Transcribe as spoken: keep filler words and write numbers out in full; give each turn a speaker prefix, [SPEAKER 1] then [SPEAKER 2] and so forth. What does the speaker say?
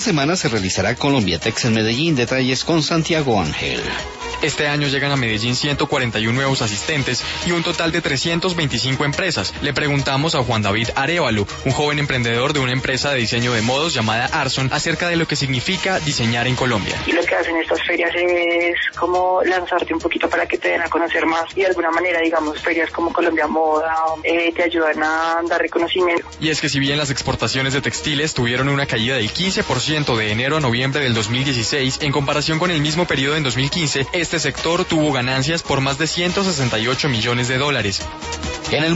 [SPEAKER 1] semana se realizará Colombia Tex en Medellín. Detalles con Santiago Ángel.
[SPEAKER 2] Este año llegan a Medellín ciento cuarenta y uno nuevos asistentes y un total de trescientas veinticinco empresas. Le preguntamos a Juan David Arévalo, un joven emprendedor de una empresa de diseño de modos llamada Arson, acerca de lo que significa diseñar en Colombia.
[SPEAKER 3] Y lo que hacen estas ferias es como lanzarte un poquito para que te den a conocer más y de alguna manera, digamos, ferias como Colombia Moda eh, te ayudan a dar reconocimiento.
[SPEAKER 2] Y es que si bien las exportaciones de textiles tuvieron una caída del quince por ciento de enero a noviembre del dos mil dieciséis, en comparación con el mismo periodo en dos mil quince, este sector tuvo ganancias por más de ciento sesenta y ocho millones de dólares.